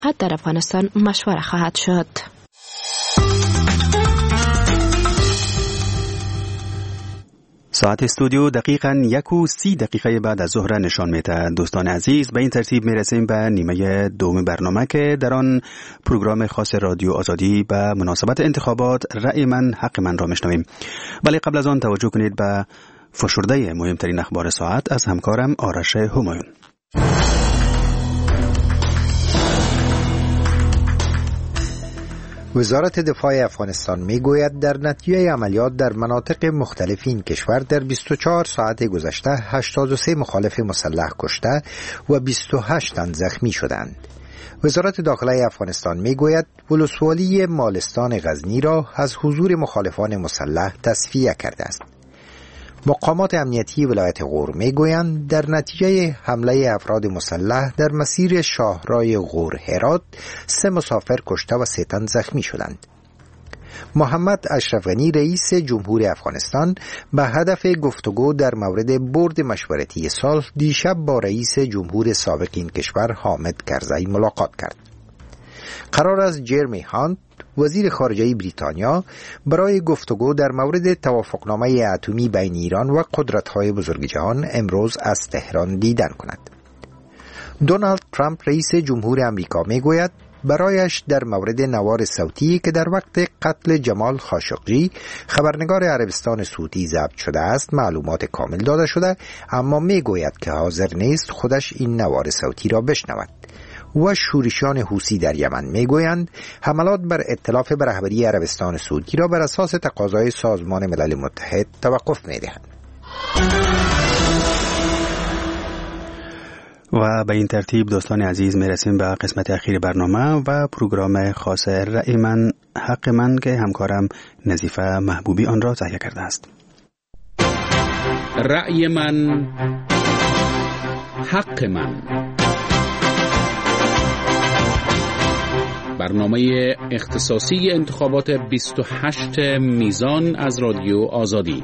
در افغانستان مشوره خواهد شد. ساعت استودیو دقیقاً 1:30 بعد از ظهر نشان میده. دوستان عزیز، به این ترتیب میرسیم به نیمه دوم برنامه که در آن پروگرام خاص رادیو آزادی به مناسبت انتخابات رأی من حق من را میشنویم. ولی قبل از آن توجه کنید به فشرده مهمترین اخبار ساعت از همکارم آرش همایون. وزارت دفاع افغانستان میگوید در نتیجه عملیات در مناطق مختلف این کشور در 24 ساعت گذشته 83 مخالف مسلح کشته و 28 تن زخمی شدند. وزارت داخله افغانستان میگوید ولسوالی مالستان غزنی را از حضور مخالفان مسلح تصفیه کرده است. مقامات امنیتی ولایت غور میگویند در نتیجه حمله افراد مسلح در مسیر شاهراه غور هرات 3 مسافر کشته و 3 تن زخمی شدند. محمد اشرف غنی رئیس جمهور افغانستان به هدف گفتگو در مورد برد مشورتی صلح دیشب با رئیس جمهور سابق این کشور حامد کرزی ملاقات کرد. قرار است جرمی هانت وزیر خارجه بریتانیا برای گفتگو در مورد توافقنامه اتمی بین ایران و قدرت‌های بزرگ جهان امروز از تهران دیدن کند. دونالد ترامپ رئیس جمهور آمریکا میگوید برایش در مورد نوار صوتی که در وقت قتل جمال خاشقجی خبرنگار عربستان سعودی ضبط شده است معلومات کامل داده شده، اما میگوید که حاضر نیست خودش این نوار صوتی را بشنود. و شورشیان حوثی در یمن میگویند حملات بر ائتلاف به رهبری عربستان سعودی را بر اساس تقاضای سازمان ملل متحد توقف میدهند. و به این ترتیب دوستان عزیز میرسیم به قسمت اخیر برنامه و پروگرام خاص رأی من حق من که همکارم نظیفه محبوبی آن را تهیه کرده است. رأی من حق من، برنامه اختصاصی انتخابات 28 میزان از رادیو آزادی.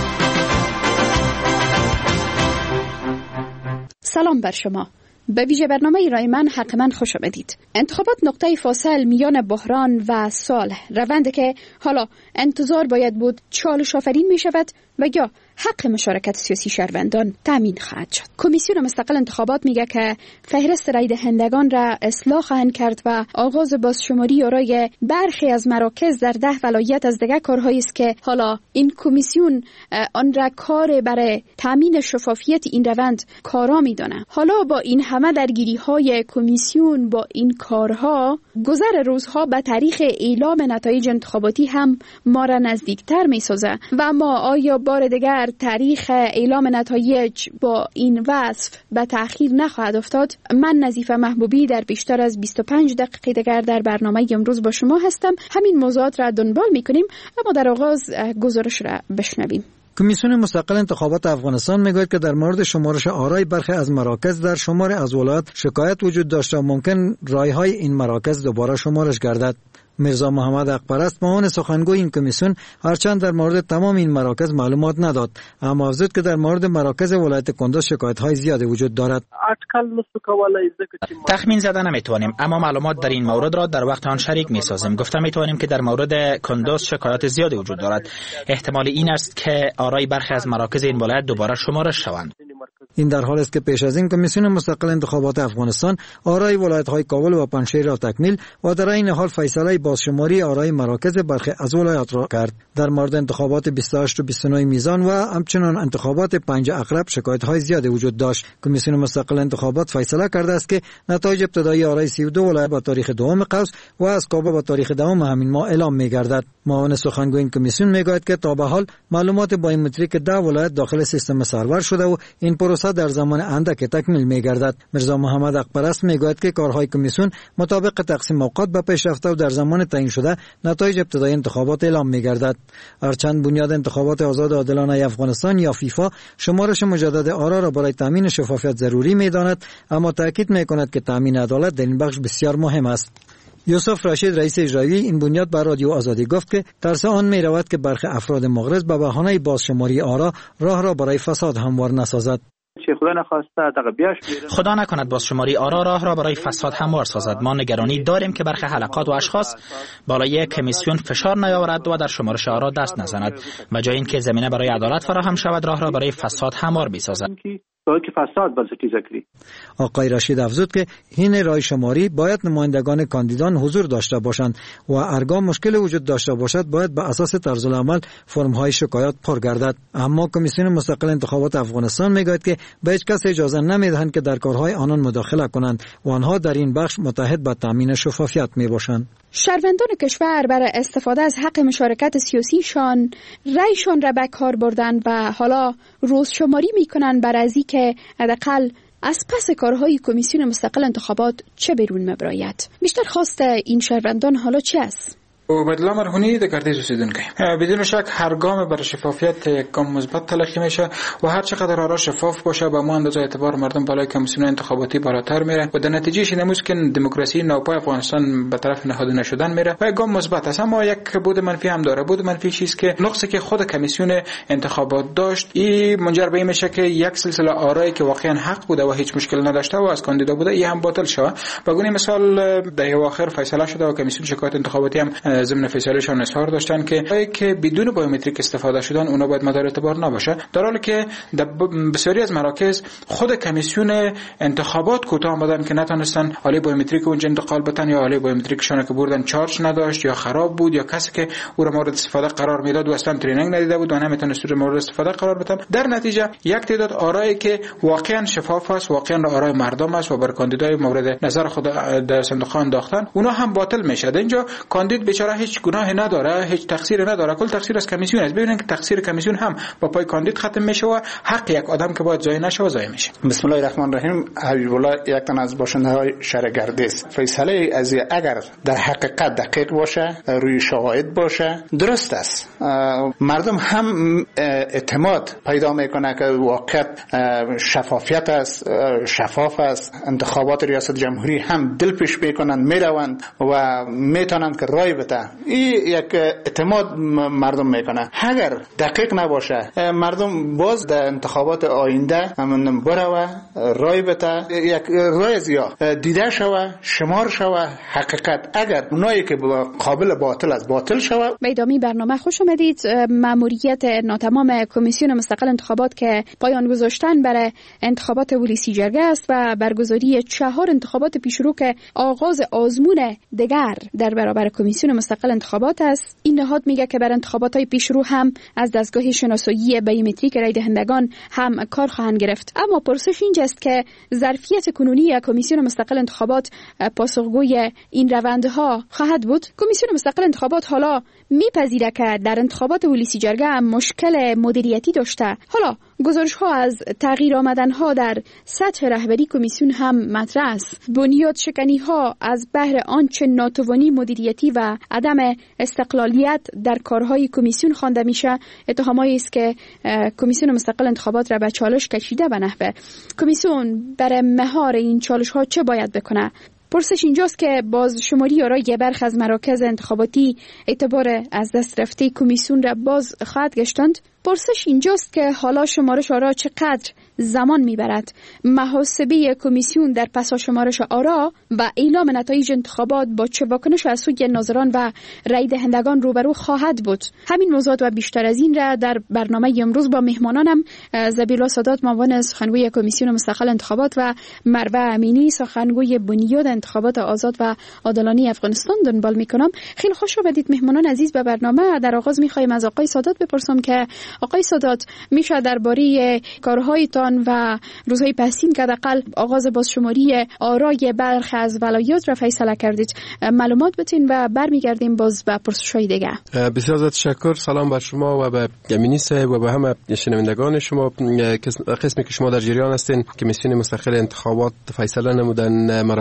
سلام بر شما. به ویژه برنامه رأی من حق من خوش آمدید. انتخابات نقطه فاصل میان بحران و صلح، روندی که حالا انتظار باید بود چالش آفرین می شود و یا حق مشارکت سیاسی شهروندان تامین خواهد شد. کمیسیون مستقل انتخابات میگه که فهرست رای دهندگان را اصلاح خواهند کرد و آغاز بازشماری آرای برخی از مراکز در 10 ولایت از دیگر کارهایی است که حالا این کمیسیون آن را کار برای تامین شفافیت این روند کارا میدانه. حالا با این همه درگیری های کمیسیون با این کارها، گذر روزها به تاریخ اعلام نتایج انتخاباتی هم ما را نزدیکتر میسازه و ما آیا بار دیگر تاریخ اعلام نتایج با این وصف به تأخیر نخواهد افتاد؟ من نظیفه محبوبی در بیشتر از 25 دقیقه دیگر در برنامه امروز با شما هستم. همین موضوعات را دنبال میکنیم، اما در آغاز گزارش را بشنویم. کمیسیون مستقل انتخابات افغانستان میگوید که در مورد شمارش آرای برخی از مراکز در شمار از ولایات شکایت وجود داشته و ممکن رایهای این مراکز دوباره شمارش گردد. میرزا محمد اقپرست معاون سخنگوی این کمیسیون هرچند در مورد تمام این مراکز معلومات نداد، اما افزود که در مورد مراکز ولایت کندوز شکایت‌های زیادی وجود دارد. تخمین زدن نمیتوانیم، اما معلومات در این مورد را در وقت آن شریک میسازیم. گفته میتوانیم که در مورد کندوز شکایت زیادی وجود دارد. احتمال این است که آرای برخی از مراکز این ولایت دوباره شمارش شوند. این در حال است که پیش از این کمیسیون مستقل انتخابات افغانستان آرای ولایت‌های کابل و پنجشیر را تکمیل و در این حال فیصله بازشماری آرای مراکز برخی از ولایات را کرد. در مورد انتخابات 28 و 29 میزان و همچنین انتخابات 5 اقرب شکایت‌های زیادی وجود داشت. کمیسیون مستقل انتخابات فیصله کرده است که نتایج ابتدایی آرای 32 ولایت با تاریخ 2 قوس و از کابل با تاریخ 10 همین ماه اعلام می‌گردد. معاون سخنگوی این کمیسیون میگوید که تا به حال معلومات بایومتریک 10 ولایت داخل سیستم سرور شده و این پروسه در زمان اندک تکمیل می‌گردد. میرزا محمد اقپرست میگوید که کارهای کمیسیون مطابق تقسیم اوقات به پیش رفته و در زمان تعیین شده نتایج ابتدایی انتخابات اعلام می‌گردد. هرچند بنیاد انتخابات آزاد و عادلانه افغانستان یا فیفا شمارش مجدد آرا را برای تامین شفافیت ضروری می‌داند، اما تاکید می‌کند که تامین عدالت در این بخش بسیار مهم است. یوسف رشید رئیس اجرایی این بنیاد بر رادیو آزادی گفت که ترس آن می‌رود که برخی افراد مغرض به بهانه بازشماری آرا راه را برای فساد هموار نسازد. چه خدا نخواسته تقبیاش خدا نکند بازشماری آرا راه را برای فساد هموار سازد. ما نگرانی داریم که برخی حلقات و اشخاص بالای کمیسیون فشار نیاورد و در شمارش آرا دست نزند و جای اینکه زمینه برای عدالت فراهم شود راه را برای فساد هموار بسازد. آقای رشید افزود که این رای شماری باید نمایندگان کاندیدان حضور داشته باشند و هرگاه مشکل وجود داشته باشد باید به اساس طرز العمل فرم‌های شکایات پر گردد. اما کمیسیون مستقل انتخابات افغانستان میگوید که به هیچ کس اجازه نمیدهند که در کارهای آنان مداخله کنند و آنها در این بخش متحد به تامین شفافیت میباشند. شهروندان کشور برای استفاده از حق مشارکت سیاسیشان رایشان را به کار بردند و حالا روزشماری میکنند برای از اینکه حداقل از پس کارهای کمیسیون مستقل انتخابات چه بیرون مبراید. بیشتر خواست این شهروندان حالا چه است؟ و بدلا مرهونی در گردش رسیدونکی بدون شک هر گام برای شفافیت یک گام مثبت تلقی میشه و هر چقدر آرا شفاف باشه به ما اندازه اعتبار مردم بالای کمیسیون انتخاباتی بالاتر میره و در نتیجهش نموز که دموکراسی نوپای افغانستان به طرف نهاده نشدن میره و یک گام مثبت است. اما یک بود منفی هم داره. بود منفی چیست که نقصی که خود کمیسیون انتخابات داشت این منجر به این میشه که یک سلسله آرایی که واقعا حق بوده و هیچ مشکل نداشته و از کاندیدا بوده این هم باطل شود. به گونه مثال در اواخر فیصله شده و کمیسیون شکایت انتخاباتی هم ضمن فیصلهشان اظهار داشتن که بدون بایومتریک استفاده شدن اونا باید مدار اعتبار نباشه، در حالی که در بسیاری از مراکز خود کمیسیون انتخابات کوتاه آمدن که نتونستن آله بایومتریک اونجا انتقال بدن یا آله بایومتریکشون که بردن چارج نداشت یا خراب بود یا کسی که او را مورد استفاده قرار میداد و اصلا ترینینگ ندیده بود و نمیتونست مورد استفاده قرار بدن. در نتیجه یک تعداد آرایی که واقعا شفاف است، واقعا آرای مردم است و بر کاندیدای مورد نظر خود در صندوق انداختن اونا هم باطل میشه. اینجا کاندید بیچاره هیچ گناه نداره، هیچ تقصیر نداره، کل تقصیر از کمیسیون است. ببینید که تقصیر کمیسیون هم با پای کاندید ختم میشه و حق یک آدم که باید ضایع نشه ضایع میشه. بسم الله الرحمن الرحیم. حبیب الله یک تن از باشنده های شهر گردیز فیصله از اگر در حقیقت دقیق باشه، روی شواهد باشه، درست است. مردم هم اعتماد پیدا میکنه که واقعا شفافیت است، شفاف است. انتخابات ریاست جمهوری هم دل پیش میکنن، میروند و میتونن که رای بده. این یک اعتماد مردم میکنه. اگر دقیق نباشه مردم باز در انتخابات آینده همون بره رای بده، یک رای زیا دیده شوه، شمار شوه حقیقت. اگر اونایی که قابل باطل است باطل شوه. به ادامه برنامه خوش آمدید. ماموریت ناتمام کمیسیون مستقل انتخابات که پایان گذاشتن برای انتخابات ولسی جرگه است و برگزاری 4 انتخابات پیشرو که آغاز آزمون دیگر در برابر کمیسیون مستقل انتخابات است. این نهاد میگه که بر انتخابات‌های پیشرو هم از دستگاه شناسایی بیومتریک رای دهندگان هم کار خواهند گرفت. اما پرسش اینجاست که ظرفیت کنونی کمیسیون مستقل انتخابات پاسخگوی این روندها خواهد بود. کمیسیون مستقل انتخابات حالا میپذیره که در انتخابات ولسی جرگه مشکل مدیریتی داشته. حالا گزارش‌ها از تغییر آمدن‌ها در سطح رهبری کمیسیون هم مطرح است. بنیاد شکنی‌ها از بهر آنچه ناتوانی مدیریتی و عدم استقلالیت در کارهای کمیسیون خوانده میشه، اتهامایی است که کمیسیون مستقل انتخابات را به چالش کشیده به نحوه. کمیسیون برای مهار این چالش‌ها چه باید بکنه؟ پرسش اینجاست که باز شماری آرای برخی از مراکز انتخاباتی اعتبار از دست رفته کمیسیون را باز خواهد گشتند. پرسش اینجاست که حالا شمارش آرا چقدر زمان میبرد. محاسبه کمیسیون در پس شمارش آرا و اعلام نتایج انتخابات با چه واکنش از سوی ناظران و رای دهندگان روبرو خواهد بود. همین موضوعات و بیشتر از این را در برنامه امروز با مهمانانم زبیلا سادات معاون سخنگوی کمیسیون مستقل انتخابات و مروه امینی سخنگوی بنیاد انتخابات آزاد و عادلانه افغانستان دنبال میکنم. خیلی خوش آمدید مهمانان عزیز به برنامه. در آغاز میخوایم از آقای سادات بپرسم که آقای سادات میشه درباره کارهایتان و روزهای پسین که حداقل آغاز بازشماری آرای برخی از ولایات را فیصله کردید معلومات بتین و برمیگردیم باز به پرسش‌های دیگه. بسیار تشکر. سلام بر شما و به امینی صاحب و به همه شنوندگان شما. قسمی که شما در جریان هستین کمیسیون مستقل انتخابات فیصله نمودن مراکزی که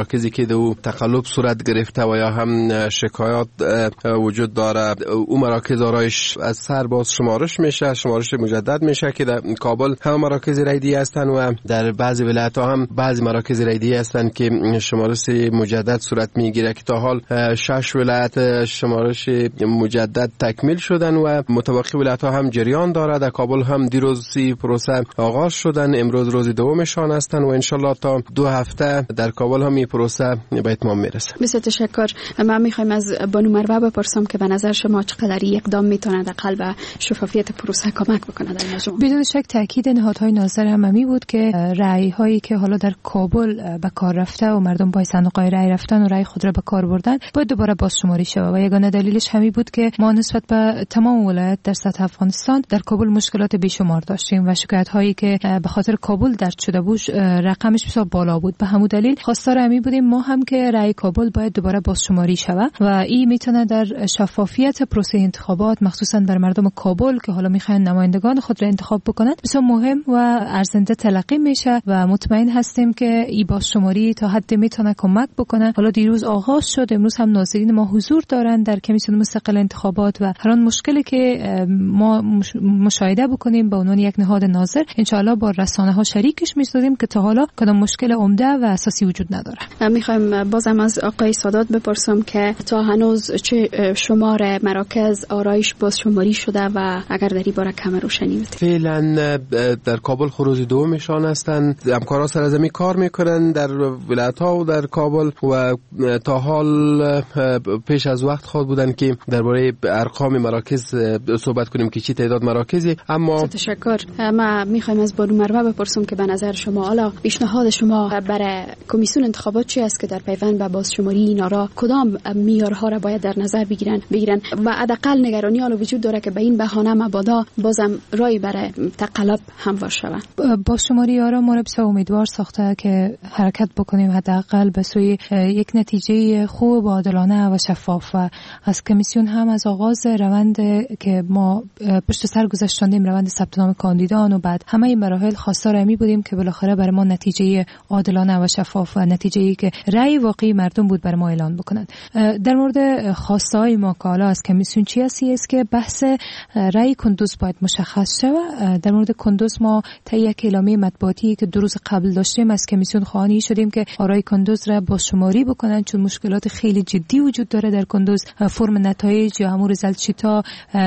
او تقلب صورت گرفته و یا هم شکایات وجود داره، او مراکز آرایش از سر باز شمارش میشه، شمارش مجدد میشه که در کابل هم مراکز ریدی هستن و در بعضی ولایت ها هم بعضی مراکز ریدی هستن که شمارش مجدد صورت میگیره که تا حال 6 ولایت شمارش مجدد تکمیل شدن و متبقی ولایت ها هم جریان داره. در کابل هم دیروز پروسه آغاز شدن، امروز روز دومشان هستن و انشالله تا 2 هفته در کابل هم این پروسه به اتمام میرسه. بسیار تشکر. ما میخوایم از بانو مروه بپرسم که به نظر شما چقدر اقدام میتونه در قلب شفافیت پروسه کمک بکنه در مجموع؟ بدون شک تاکید نهادهای ناظر عمومی بود که رأی هایی که حالا در کابل به کار رفته و مردم با صندوق رأی رفتن و رأی خود را به کار بردن باید دوباره بازشماری شود و یگانه دلیلش همین بود که ما نسبت به تمام ولایت در سطح افغانستان در کابل مشکلات بیشمار داشتیم و شکایت هایی که به خاطر کابل درد شده بود رقمش بسیار بالا بود. به همون دلیل خواستار همین بودیم ما هم که رأی کابل باید دوباره بازشماری شود و این میتونه در شفافیت پروسه انتخابات مخصوصا بر مردم کابل که حالا میخوان نمایندگان خود را انتخاب بکنند بسیار مهم و ارزنده تلقی میشه و مطمئن هستیم که این بازشماری تا حد میتونه کمک بکنه. حالا دیروز آغاز شد، امروز هم ناظرین ما حضور دارن در کمیسیون مستقل انتخابات و هر آن مشکلی که ما مشاهده بکنیم به عنوان یک نهاد ناظر انشاءالله با رسانه ها شریکش می‌سازیم که تا حالا کدام مشکل عمده و اساسی وجود نداره. میخوایم بازم از آقای سادات بپرسم که تا هنوز چه شمار مراکز آرایش بازشماری شده و اگر در این باره کم روشنی بدید. فعلا در کابل خروج دومشان هستند، همکارا سرزمین کار میکنن در ولایت ها و در کابل و تا حال پیش از وقت خود بودن که درباره ارقام مراکز صحبت کنیم که چی تعداد مراکزی. اما تشکر. ما میخوایم از بانو مروه بپرسم که به نظر شما حالا پیشنهاد شما برای کمیسیون انتخابات چی است که در پیوند به بازشماری اینا را کدام معیارها را باید در نظر بگیرن و حداقل نگرانی حال وجود داره که به این بهانه مبادا بازم رای برای تقلب هموار شود؟ بازشماری ها را ما بسیار امیدوار ساخته که حرکت بکنیم حداقل به سوی یک نتیجه خوب و عادلانه و شفاف و از کمیسیون هم از آغاز روند که ما پشت سر گذاشتیم روند ثبت نام کاندیدان و بعد همه این مراحل خواستار همی بودیم که بالاخره برای ما نتیجه عادلانه و شفاف و نتیجه‌ای که رأی واقعی مردم بود برای ما اعلان بکنند. در مورد خواستهای ما که حالا از کمیسیون چی است که بحث رأی کندوز باید مشخص شود. در مورد کندوز ما تا یک اعلامیه مطبوعاتی که 2 روز قبل داشتیم از کمیسیون خواهانی شدیم که آرای کندوز را بازشماری بکنن چون مشکلات خیلی جدی وجود داره در کندوز. فرم نتایج یا همون رزلت شیتا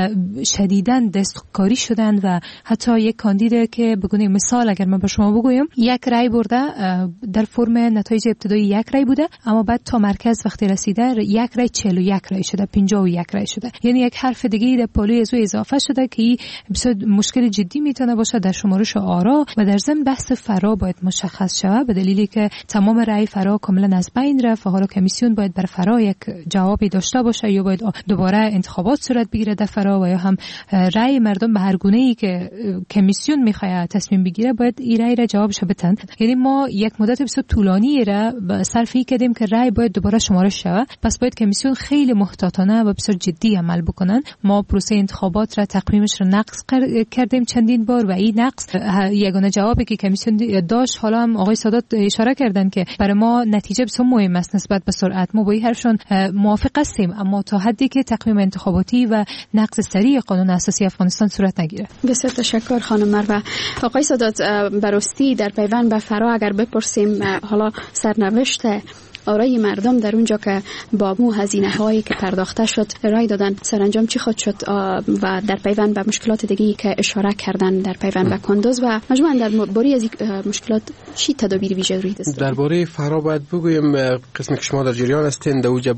شدیداً دستکاری شدن و حتی یک کاندید که بگونه مثال اگر من به شما بگویم یک رای برده در فرم نتایج ابتدایی یک رای بوده اما بعد تا مرکز وقتی رسیده یک رای 41 رای شده 51 رای شده، یعنی یک حرف دیگه در پالوی از اضافه شده که این بسیار مشکل جدی میتونه باشه در شمارش آرا و در ضمن بحث فرا باید مشخص شود به دلیلی که تمام رای فرا کاملا از بین رفت و حالا کمیسیون باید بر فرا یک جوابی داشته باشه یا باید دوباره انتخابات صورت بگیره در فرا و یا هم رای مردم به هر گونه‌ای که کمیسیون میخواد تصمیم بگیره باید این رای را جوابش بدن. یعنی ما یک مدت بسیار طولانی را صرف کردیم که رای باید دوباره شمارش شود، پس باید کمیسیون خیلی محتاطانه و بسیار جدی عمل بکنن. ما پروسه انتخابات را تقویمش را نقض کردیم چندین بار و این نقض یگانه جوابی که کمیسیون داشت. حالا هم آقای سادات اشاره کردن که برای ما نتیجه بسیار مهم است نسبت به سرعت. ما با این حرفشون موافق هستیم اما تا حدی که تقویم انتخاباتی و نقض سریع قانون اساسی افغانستان صورت نگیره. بسیار تشکر خانم مروه. آقای سادات براستی در پیوند به فرا اگر بپرسیم حالا سرنوشت آرای مردم در اونجا که با مو هزینه هایی که پرداخته شد رای دادن سرانجام چی خود شد و در پیوند به مشکلات دیگه‌ای که اشاره کردن در پیوند به کندوز و مجموعاً در باری از مشکلات چی تدابیر ویژه روی دست درباره فرا باید بگویم قسمی که شما در جریان هستین در اوج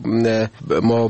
ما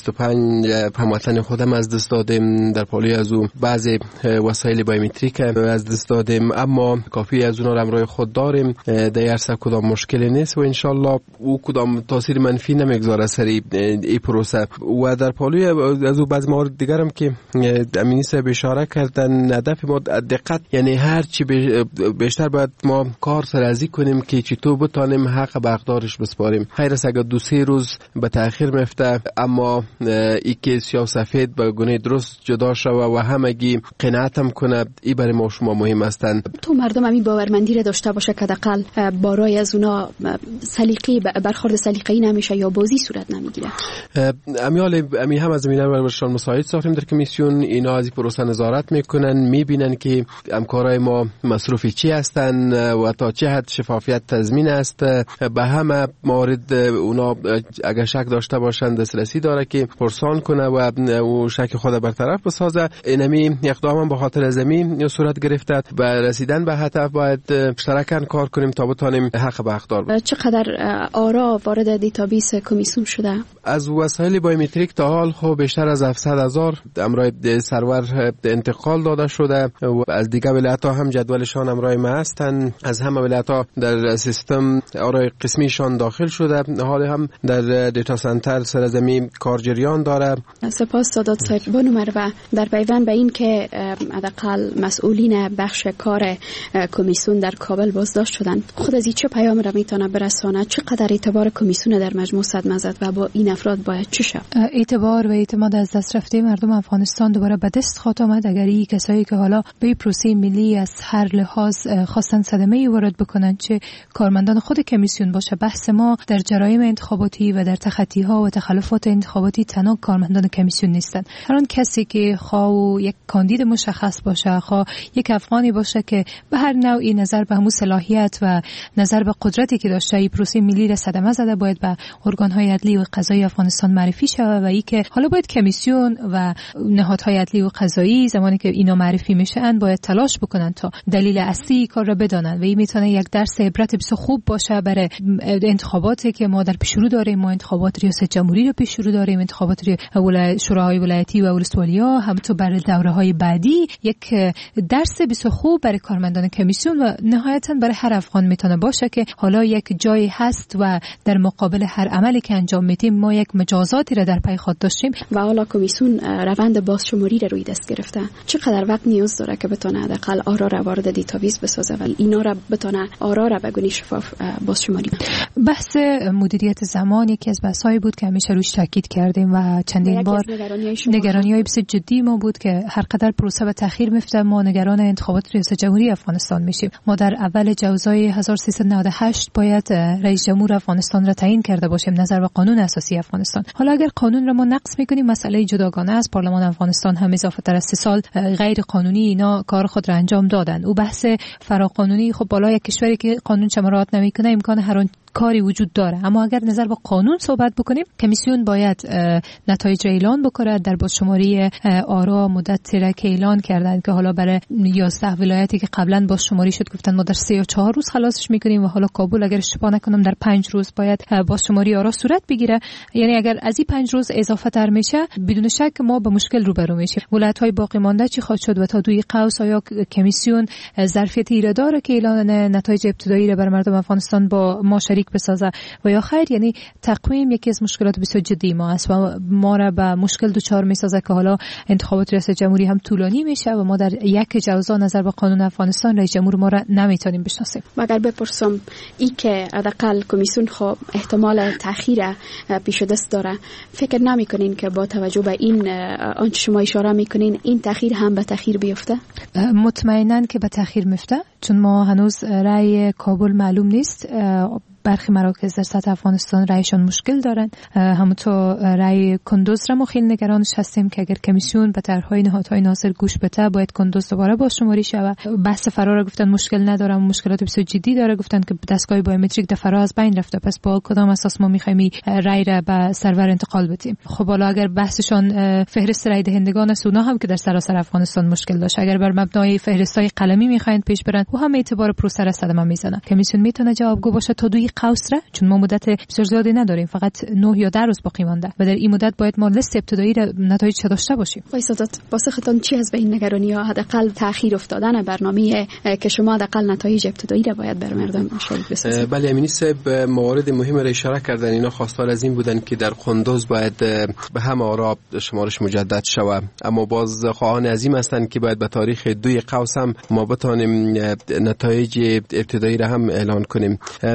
25 هموطن خودم از دست دادیم، در پالوی از او بعضی وسایل بایومتریک از دست دادیم اما کافی از اونها همراه خود داریم. در عرصه کدام مشکلی نیست و ان الله او کدام تاثیر منفی نمیگذاره سر این پروسه. و در پالوی از او بعض موارد دیگر هم که امینی صاحب اشاره کردن هدف ما دقت، یعنی هر چی بیشتر باید ما کار سرازی کنیم که چطور بتانیم حق به حقدارش بسپاریم. خیر است اگر 2-3 روز به تاخیر میفته اما ای که سیاه سفید به گونه درست جدا شوه و همگی قناعت هم کنه، این برای ما شما مهم هستند. تو مردم همین باورمندی را داشته باشه که حداقل بارای از اونا سلیقه به برخورد سلیقه‌ای نمیشه یا بازی صورت نمیگیره؟ امی هم از زمینه برشان مساعد ساختیم در کمیسیون. اینا از این پروسه نظارت میکنن، میبینن که همکارای ما مصروفی چی هستن و تا چه حد شفافیت تضمین است. به همه موارد اونا اگر شک داشته باشند دسترسی داره که پرسان کنه و شک خود برطرف بسازه. اینمی اقدام هم به خاطر زمین صورت گرفته. به رسیدن به هدف باید مشترکاً کار کنیم تا بتونیم حق به حقدار باشیم. چقدر آرا وارد دیتابیس کمیسیون شده؟ از وسایل بایومتریک تا حال خب بیشتر از 700,000 امرای سرور انتقال داده شده و از دیگه ولایت‌ها هم جدولشان امرای ما هستند. از همه ولایت‌ها در سیستم آرای قسمیشان داخل شده. حال هم در دیتا سنتر سرزمین کار جریان داره. سپاس سادات صاحب. بانو مروه، در پیوند به این که حداقل مسئولین بخش کار کمیسیون در کابل بازداشت شدن، خود از این چه پیام را میتونه برسانه؟ چقدر اعتبار کمیسیون در مجموع صدمه زد و با این افراد باید چه شد؟ اعتبار و اعتماد از دست رفته مردم افغانستان دوباره به دست خواهد آمد اگر این کسایی که حالا به پروسه ملی از هر لحاظ خواستن صدمه وارد بکنن، چه کارمندان خود کمیسیون باشه. بحث ما در جرایم انتخاباتی و در تخطی‌ها و تخلفات انتخاباتی تنها کارمندان کمیسیون نیستند. هر آن کسی که خواه یک کاندید مشخص باشه، خواه یک افغانی باشه که به هر نوعی نظر به همون صلاحیت و نظر به قدرتی که داشته این پروسه ملی را صدمه زده، باید به ارگان‌های عدلی و قضایی افغانستان معرفی شود و این که حالا باید کمیسیون و نهادهای عدلی و قضایی زمانی که اینا معرفی میشن باید تلاش بکنن تا دلیل اصلی کار را بدانن و این میتونه یک درس عبرت بسیار خوب باشه برای انتخاباتی که ما در پیش رو داریم. ما انتخابات ریاست جمهوری رو پیش رو داریم، انتخابات شوراهای ولایتی و ولسوالی‌ها، همینطور برای دوره‌های بعدی. یک درس بسیار خوب برای کارمندان کمیسیون و نهایتاً برای هر افغان میتونه باشه که حالا یک جایی هست و در مقابل هر عملی که انجام میدیم ما یک مجازاتی را در پی خود داشتیم و حالا کمیسیون روند بازشماری را روی دست گرفته. چقدر وقت نیاز داره که بتونه حداقل آرا را وارد دیتابیس بسازه و اینا را بتونه آرا را به گونه شفاف بازشماری کنه؟ بحث مدیریت زمان یکی از بحثایی بود که همیشه روش تاکید کردیم و چندین بار نگرانی‌های بسیار جدی ما بود که هر قدر پروسه به تأخیر میفته ما نگران انتخابات ریاست جمهوری افغانستان میشیم. ما در اول جوزای 1398 باید رئیس جمهور افغانستان را تعیین کرده باشیم نظر به قانون اساسی افغانستان. حالا اگر قانون را ما نقض میکنیم مسئله جداگانه است. پارلمان افغانستان هم اضافه تر از 3 سال غیر قانونی اینا کار خود را انجام دادن. او بحث فراقانونی خب بالا یک کشوری که قانون مراعات نمیکنه امکان هر کاری وجود داره، اما اگر نظر به قانون صحبت بکنیم کمیسیون باید نتایج اعلان بکنه. در بازشماری آرا مدت را که اعلان کردن که حالا برای 11 ولایتی که قبلا بازشماری شد گفتن ما در 3 یا 4 روز خلاصش میکنیم و حالا کابل اگر اشتباه نکنم در 5 روز باید بازشماری آرا صورت بگیره. یعنی اگر از این 5 روز اضافه تر میشه بدون شک ما به مشکل روبرو میشیم. ولایت‌های باقی مانده چی خواهد شد و تا دوی قوس آیا کمیسیون ظرفیت ایره داره که اعلان نتایج ابتدایی را برای مردم افغانستان با ما بسازه و یا خیر؟ یعنی تقویم یکی از مشکلات بسیار جدی ما است و ما را به مشکل دچار میسازه که حالا انتخابات ریاست جمهوری هم طولانی میشه و ما در یک جوزا نظر به قانون افغانستان رئیس جمهور ما را نمیتونیم بشناسیم. و اگر بپرسم این که حداقل کمیسیون خب احتمال تأخیر پیش دست داره، فکر نمیکنین که با توجه به این آنچه شما اشاره میکنین این تأخیر هم به تأخیر بیفته؟ مطمئناً که به تأخیر میفته، چون ما هنوز رأی کابل معلوم نیست. برخی مراکز در سطح افغانستان رأیشان مشکل دارن. همونطور رأی کندوز را ما خیلی نگرانش هستیم که اگر کمیسیون به طرحهای نهادهای ناظر گوش بده باید کندوز دوباره بازشماری شود. بحث فرا را گفتن مشکل نداره، مشکلات بسیار جدی داره. گفتن که دستگاه بایومتریک در فرا از بین رفته، پس با کدام اساس ما می‌خوایم رأی را به سرور انتقال بدیم؟ خب حالا اگر بحثشان فهرست رأی دهندگان است، اونا هم که در سراسر افغانستان مشکل داشت، اگر بر مبنای فهرست‌های قلمی می‌خواین پیش برن و هم اعتبار پروسه را صدمه میزنه. کمیسیون میتونه جوابگو باشه تا دوی قوس را، چون ما مدت بسیار زیادی نداریم، فقط 9 یا 10 روز باقی مانده و در این مدت باید ما لیست ابتدایی را نتایج داشته باشیم. آقای سادات، پاسختون چی از به این نگرانی‌ها؟ حداقل تأخیر افتادن برنامه که شما حداقل نتایج ابتدایی را باید بر مردم شریک بسازید. بله، امینی صاحب موارد مهم را اشاره کردن. اینا خواستار از این بودن که در قندوز باید به هم آرا شمارش مجدد شود، اما باز خواهان عظیم هستند که باید به تاریخ 2 قوس هم ما بتانیم نتایج ابتدایی را هم اعلان کنیم. مثل که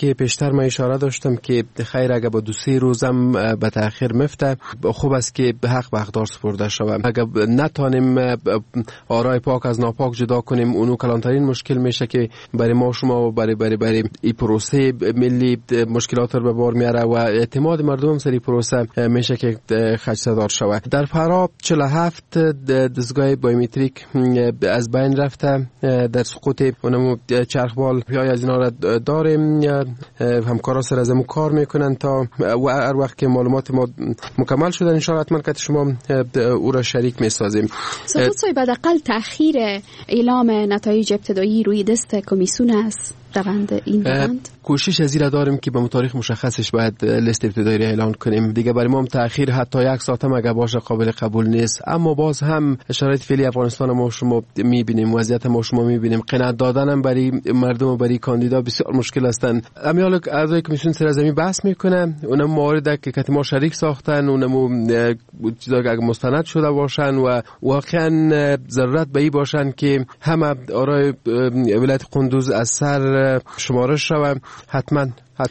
که پیشتر من اشاره داشتم که خیر اگر با 2-3 روزم به تأخیر مفته خوب است که به حق به حقدار سپرده شود. اگر نتانیم آرای پاک از ناپاک جدا کنیم اونو کلانترین مشکل میشه که برای ما شما و برای این پروسه ملی مشکلات رو به بار میاره و اعتماد مردم سری پروسه میشه که خدشه‌دار شود. در فرا 47 دستگاه بایومتریک از بین رفته در سقوط اونم چرخبال پیای از اینا را داریم. همکارا سر از ما کار میکنن تا و هر وقت که معلومات ما مکمل شده ان شاء الله حتما که شما او را شریک میسازیم. صاحب حداقل تأخیر اعلام نتایج ابتدایی روی دست کمیسیون است روند این روند. کوشش از این داریم که به تاریخ مشخصش باید لیست ابتدایی را اعلان کنیم. دیگه برای ما تأخیر حتی 1 ساعت هم اگه باشه قابل قبول نیست. اما باز هم شرایط فعلی افغانستان ما شما میبینیم، وضعیت ما شما میبینیم، قناعت دادن هم برای مردم و برای کاندیدا بسیار مشکل هستند. امیال اعضای کمیسیون سرزمینی بحث میکنه، اونم موارد که ما شریک ساختن، اونم چیزا که مستند شده باشن و واقعا ضرورت به این باشن که همه آرای ولایت قندوز از سر شمارش شود. حتما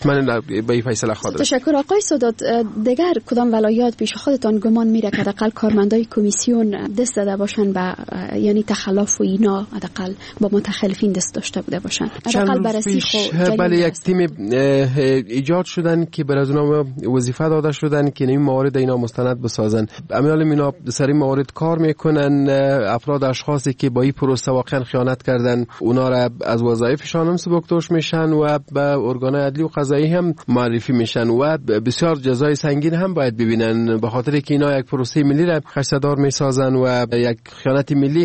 به این فیصله خواهد رسید. تشکر آقای سادات. دیگر کدام ولایات پیش خودتان گمان میره که حداقل کارمندای کمیسیون دست داده باشن به یعنی تخلف و اینا حداقل با متخلفین دست داشته بوده باشن؟ حداقل بررسی خود بله یک تیم ایجاد شدن که بر از اونها وظیفه داده شدن که این موارد اینا مستند بسازن. امیال اینا سر این موارد کار میکنن. افراد اشخاصی که با این پروسه واقعا خیانت کردن اونا را از وظایفشان هم سبکدوش میشن و به ارگان‌های عدلی و قضایی هم معرفی میشن و بسیار جزای سنگین هم باید ببینن به خاطر که اینا یک پروسه ملی را خدشه‌دار میسازن و یک خیانت ملی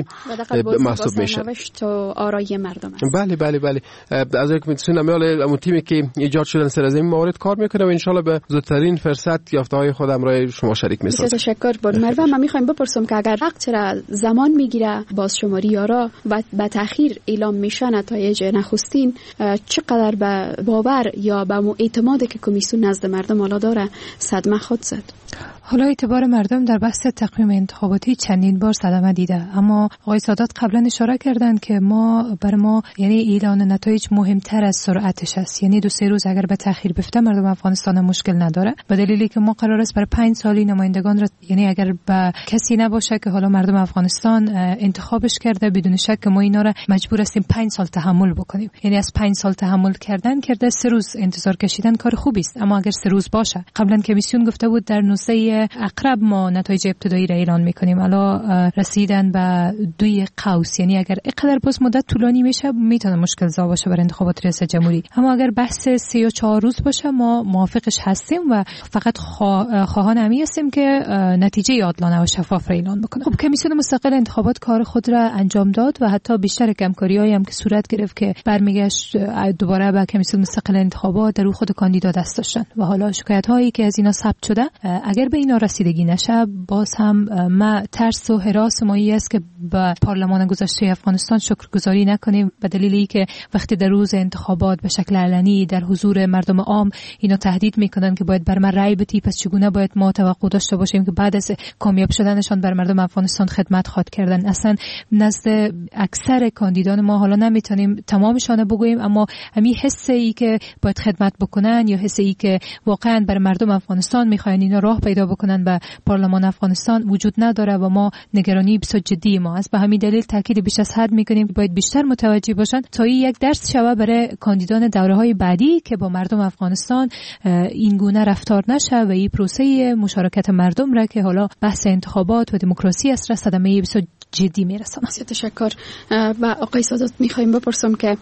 محسوب میشن. تو آرای مردم است. بله از یک کمیسیون امیال تیمی که ایجاد شدن سر از این موارد کار میکنه و ان شاء الله به زودترین فرصت یافته‌های خودم را شما شریک میسازم. تشکر. مروه من میخوایم بپرسم که اگر وقت چرا زمان میگیره بازشماری آرا و به تأخیر اعلام میشه نتایج نخستین، چقدر به باور یا به اعتمادی که کمیسیون نزد مردم حالا داره صدمه خود زد؟ حالا اعتبار مردم در بحث تقویم انتخاباتی چندین بار صدمه دیده، اما آقای سادات قبلا اشاره کردند که برای ما یعنی اعلان نتایج مهمتر از سرعتش است. یعنی 2-3 روز اگر به تأخیر بفته مردم افغانستان مشکل نداره، به دلیلی که ما قرار است برای 5 سالی نمایندگان را یعنی اگر به کسی نباشه که حالا مردم افغانستان انتخابش کرده بدون شک ما اینا را مجبور هستیم 5 سال تحمل بکنیم. یعنی از 5 سال تحمل کرده 3 روز انتظار کشیدن کار خوبی است، اما اگر 3 روز باشه، قبلا کمیسیون گفته بود در 19 اقرب ما نتایج ابتدایی را اعلان میکنیم، حالا رسیدن به 2 قوس، یعنی اگر اینقدر باز مدت طولانی میشه میتونه مشکل زا باشه برای انتخابات ریاست جمهوری. اما اگر بحث 3 یا 4 روز باشه ما موافقش هستیم و فقط خواهان همی هستیم که نتیجه عادلانه و شفاف را اعلان بکنه. خب کمیسیون مستقل انتخابات کار خود را انجام داد و حتی بیشتر همکاری‌هایی هم که صورت گرفت که برمیگشت دوباره به کمیسیون مستقل انتخابات در خود کاندیدا دست داشتن و حالا شکایت‌هایی که از اینا ثبت شده اگر به اینا رسیدگی نشه باز هم ما ترس و هراس مایی است که به پارلمان گذشته افغانستان شکرگزاری نکنیم به دلیلی که وقتی در روز انتخابات به شکل علنی در حضور مردم عام اینا تهدید میکنن که باید بر ما رأی بدی، پس چگونه باید ما توقع داشته باشیم که بعد از کامیاب شدنشان بر مردم افغانستان خدمت خواهد کردن؟ اصلا نزد اکثر کاندیدان ما حالا نمیتونیم تمامشان بگوییم، اما همین حسی که باید خدمت بکنن یا حسی که واقعا بر مردم افغانستان میخواین اینا راه پیدا بکنن به پارلمان افغانستان وجود نداره و ما نگرانی بسیار جدی ما است. به همین دلیل تاکید بیش از حد میکنیم باید بیشتر متوجه باشن تا این یک درس شوه برای کاندیدان دوره‌های بعدی که با مردم افغانستان این گونه رفتار نشه و این پروسه مشارکت مردم را که حالا بحث انتخابات و دموکراسی است را صدمه بسیار جدی میرسونه. تشکر. و آقای سادات میخوایم بپرسم که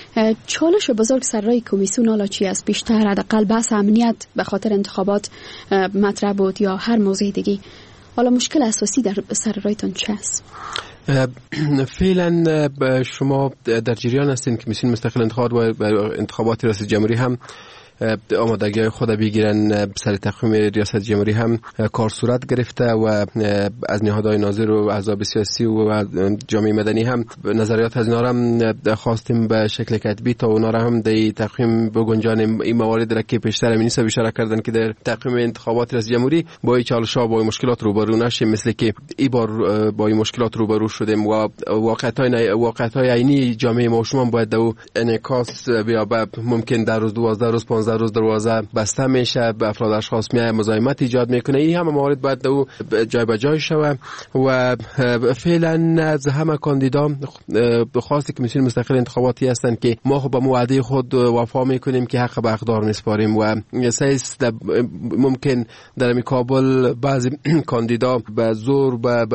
چالش بزرگ سرای کمیسیون حالا چی است؟ بیشتر حداقل بحث امنیت به خاطر انتخابات مطرح بود یا هر موضوع دیگه؟ حالا مشکل اساسی در سرایتان چه است؟ فعلا شما در جریان هستین که کمیسیون مستقل انتخابات و انتخابات ریاست جمهوری هم آمادگی خود بگیرن. سر تقویم ریاست جمهوری هم کار صورت گرفته و از نهادهای ناظر و احزاب سیاسی و جامعه مدنی هم نظریات از اینا هم خواستیم به شکل کتبی تا اونا را هم در تقویم بگنجانیم. این موارد را که پیشتر همین صاحب اشاره کردن که در تقویم انتخابات ریاست جمهوری با این چالش‌ها با مشکلات روبرو نشیم، مثل که این بار با این مشکلات روبرو شدیم و واقعیت‌های عینی جامعه ما شما باید دو انعکاس بیابه. ممکن در روز 12 روز 15 روز دروازه بسته میشه، به افراد اشخاص میای مزاحمت ایجاد میکنه. این همه موارد باید دو جای به جای شوه و فعلا از همه کاندیدا خواست کمیسیون مستقل انتخاباتی هستند که ما خب به وعده خود وفا میکنیم که حق به حقدار نسپاریم و سیست ممکن در کابل بعضی کاندیدا به زور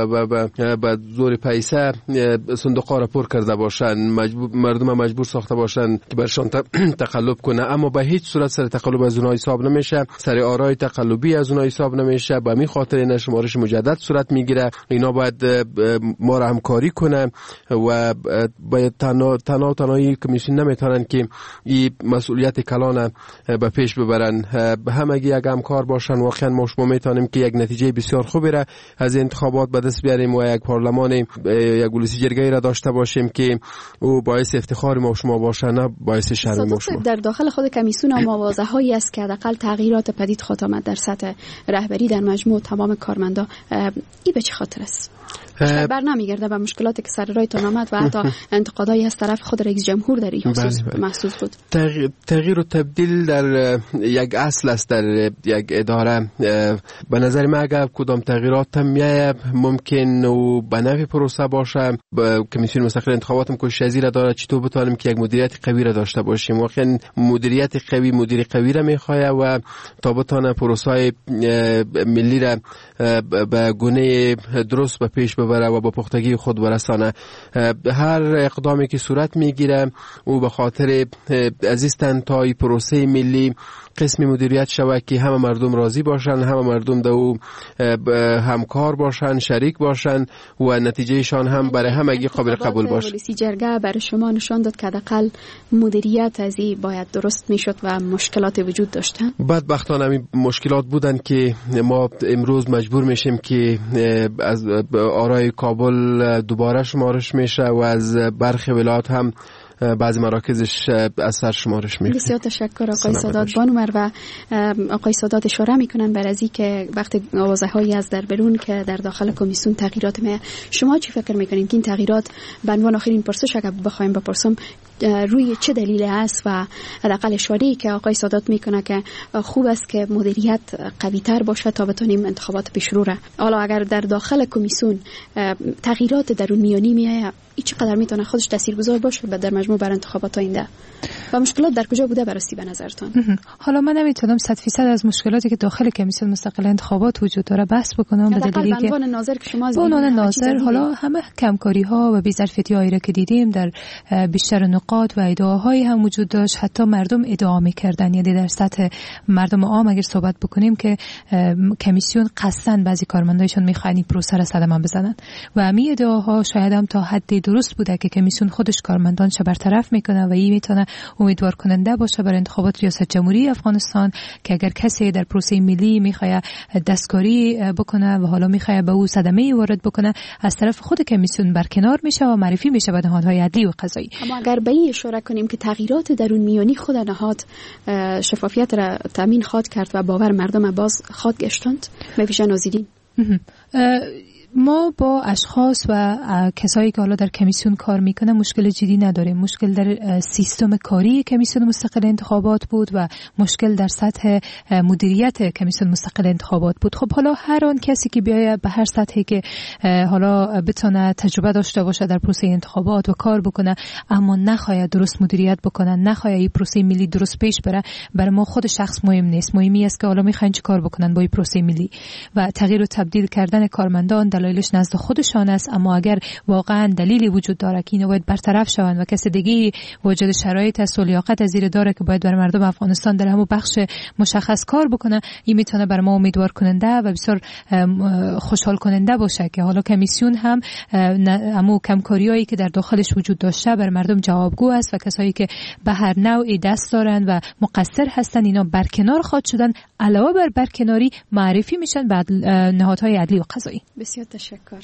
به زور پیسه صندوق‌ها را پر کرده باشند، مردم مجبور ساخته باشند که برشان تقلب کنه، اما به هیچ صورت سر تقلب از اونها حساب نمیشه، سر آرای تقلبی از اونها حساب نمیشه. به همین خاطر این شمارش مجدد صورت میگیره. اینا باید ما را همکاری کنه و باید تنهایی کمیسیون نمیتونن که این مسئولیت کلان به پیش ببرن. همگی یک همکار باشن. واقعا ما شما میتونیم که یک نتیجه بسیار خوبی را از انتخابات به دست بیاریم و یک پارلمان، یک جلسه جرگه‌ای را داشته باشیم که او باعث افتخار ما شما باشه، نه باعث شرم ما شما. در داخل خود کمیسیون موازه‌هایی است که حداقل تغییرات پدید خواهد آمد در سطح رهبری در مجموع تمام کارمندا. این به چه خاطر است؟ بر نمیگرده به مشکلاتی که سر رایتان آمد و حتی انتقادایی از طرف خود رئیس جمهور در این خصوص محسوس بود. تغییر و تبدیل در یک اصل است در یک اداره. به نظر من اگر کدام تغییرات هم میایه ممکن و به نفع پروسه باشه. کمیسیون مستقل انتخابات هم کوشش ازی را داره چطور بتونیم که یک مدیریت قوی را داشته باشیم. واقعا مدیریت قوی مدیر قوی را میخواد و تا بتونه پروسه ملی را به گونه درست به پیش ببره و با پختگی خود برسانه. هر اقدامی که صورت میگیره او به خاطر عزیزتن تا این پروسه ملی قسم مدیریت شود که همه مردم راضی باشن، همه مردم دو همکار باشن، شریک باشن و نتیجهشان هم برای همگی قابل قبول باشه. پلیسی جرگه برای شما نشان داد که حداقل مدیریت از این باید درست میشد و مشکلات وجود داشتن. بدبختانه همین مشکلات بودن که ما امروز مجبور میشیم که از آرای کابل دوباره شمارش میشه و از برخی ولایات هم بعضی مراکزش از سر شمارش میکنه. بسیار تشکر آقای سادات بانومر و آقای سادات اشاره میکنن بر ازی که وقتی آوازه‌هایی از در برون که در داخل کمیسیون تغییرات می شما چی فکر میکنین که این تغییرات به عنوان آخرین پرسش اگر بخوایم بپرسم روی چه دلیل است و حداقل اشاره‌ای که آقای سادات میکنه که خوب است که مدیریت قوی‌تر باشه تا بتونیم انتخابات پیش رو. حالا اگر در داخل کمیسیون تغییرات درون میانی میایه این چقدر میتونه خودش تاثیرگذار باشه در مجموع بر انتخابات آینده و مشکلات در کجا بوده بررسی به نظرتان؟ حالا من نمیتونم 100% از مشکلاتی که داخل کمیسیون مستقل انتخابات وجود داره بحث بکنم به دلیلی که عنوان ناظر که شما از عنوان ناظر حالا همه کمکاری ها و بی‌ظرفیتی هایی را که دیدیم در بیشتر نقاط و ادعاهایی هم وجود داشت. حتی مردم ادعا می‌کردن، یعنی در سطح مردم عام اگر صحبت بکنیم که کمیسیون قصداً بعضی کارمندایشون می‌خواهند این پروسه را صدمه بزنن و همین ادعاها شاید هم تا حدی درست بوده که کمیسیون خودش کارمندانش برطرف میکنه و این میتونه امیدوار کننده باشه برای انتخابات ریاست جمهوری افغانستان که اگر کسی در پروسه ملی میخواد دستکاری بکنه و حالا میخواد به او صدمه وارد بکنه از طرف خود کمیسیون برکنار میشه و معرفی میشه به نهادهای عدلی و قضایی. اما اگر به این اشاره کنیم که تغییرات درون میانی خود نهاد شفافیت را تامین خواد کرد و باور مردم باز خواد گشتند به ویژه ناظرین، ما با اشخاص و کسایی که حالا در کمیسیون کار میکنه مشکل جدی نداریم. مشکل در سیستم کاری کمیسیون مستقل انتخابات بود و مشکل در سطح مدیریت کمیسیون مستقل انتخابات بود. خب حالا هر آن کسی که بیاید به هر سطحی که حالا بتونه تجربه داشته باشه در پروسه انتخابات و کار بکنه اما نخواهد درست مدیریت بکنه، نخواهد این پروسه ملی درست پیش بره، برای ما خود شخص مهم نیست. مهمی است که حالا میخواین چه کار بکنن با این پروسه ملی و تغییر و تبدیل کردن کارمندان در دلایلش نزد خودشان است، اما اگر واقعا دلیلی وجود داره که اینا باید برطرف شوند و کسی دیگه واجد شرایط است و لیاقت از زیر داره که باید بر مردم افغانستان در همون بخش مشخص کار بکنه، این میتونه بر ما امیدوار کننده و بسیار خوشحال کننده باشه که حالا کمیسیون هم همون کمکاریایی که در داخلش وجود داشته بر مردم جوابگو است و کسایی که به هر نوعی دست دارن و مقصر هستن اینا برکنار خواهد شدن. علاوه بر برکناری معرفی میشن به نهادهای عدلی و قضایی. بسیار تشکر.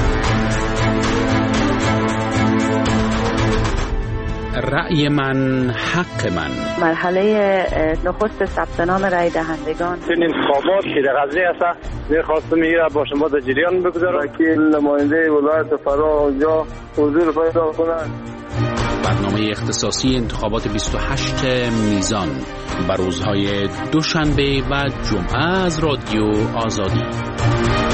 رأی من حق من. مرحله نخست ثبت نام رای دهندگان. این انتخابات که در غزه است می‌خواستم میگیره با شما در جریان بگذارم که نماینده ولایت فرا اونجا حضور پیدا کنند. برنامه اختصاصی انتخابات 28 میزان بر روزهای دوشنبه و جمعه از رادیو آزادی.